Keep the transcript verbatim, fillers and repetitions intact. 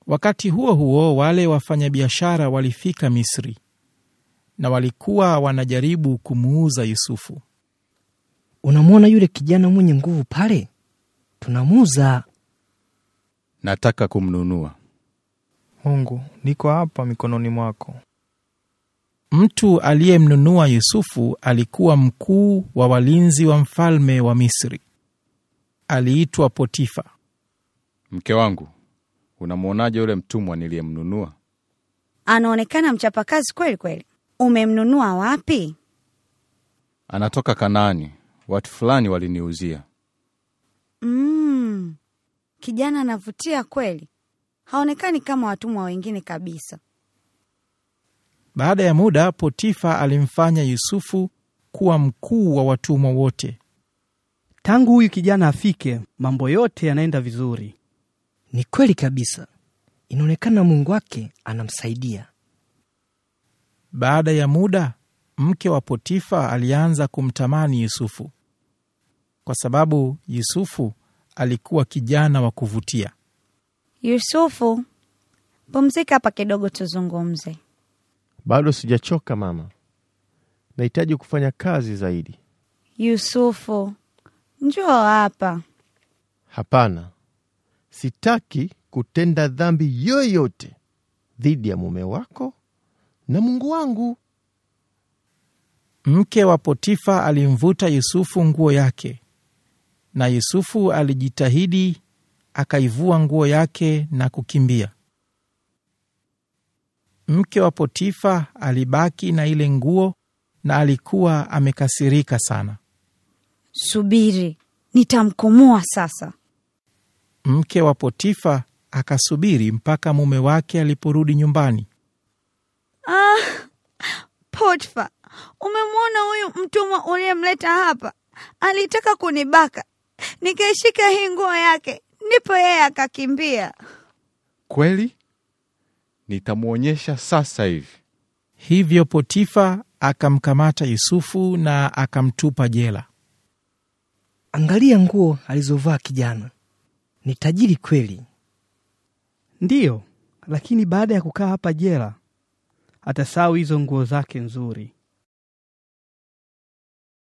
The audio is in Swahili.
Wakati huo huo, wale wafanyabiashara walifika Misri na walikuwa wanajaribu kumuuza Yusufu. Unamwona yule kijana mwenye nguvu pale? Tunamuuza. Nataka kumnunua. Mungu, niko hapa mikononi mwako. Mtu aliyemnunua Yusufu alikuwa mkuu wa walinzi wa mfalme wa Misri. Aliitwa Potifa. Mke wangu, unamwonaje yule mtumwa niliyemnunua? Anaonekana mchapakazi kweli kweli. Umemnunua wapi? Anatoka Kanaani. Watu fulani waliniuzia. Mm. Kijana anavutia kweli. Haonekani kama watumwa wengine kabisa. Baada ya muda, Potifa alimfanya Yusufu kuwa mkuu wa watumwa wote. Tangu huyu kijana afike, mambo yote yanaenda vizuri. Ni kweli kabisa. Inaonekana Mungu wake anamsaidia. Baada ya muda, mke wa Potifa alianza kumtamani Yusufu, kwa sababu Yusufu alikuwa kijana wa kuvutia. Yusufu, pumzika hapa kidogo tuzungumze. Bado sijachoka mama. Nahitaji kufanya kazi zaidi. Yusufu, njoo hapa. Hapana. Sitaki kutenda dhambi yoyote dhidi ya mume wako na Mungu wangu. Mke wa Potifa alimvuta Yusufu nguo yake, na Yusufu alijitahidi akaivua nguo yake na kukimbia. Mke wa Potifa alibaki na ile nguo na alikuwa amekasirika sana. Subiri, nitamkomoa sasa. Mke wa Potifa akasubiri mpaka mume wake aliporudi nyumbani. Ah, Potifa, umemwona huyu mtumwa uliyemleta hapa? Alitaka kunibaka. Nikaishika hii nguo yake, ndipo yeye akakimbia. Kweli? Nitamuonyesha sasa hivi. Hivyo Potifa akamkamata Yusufu na akamtupa jela. Angalia nguo alizovaa kijana. Ni tajiri kweli. Ndiyo, lakini baada ya kukaa hapa jela, atasahau hizo nguo zake nzuri.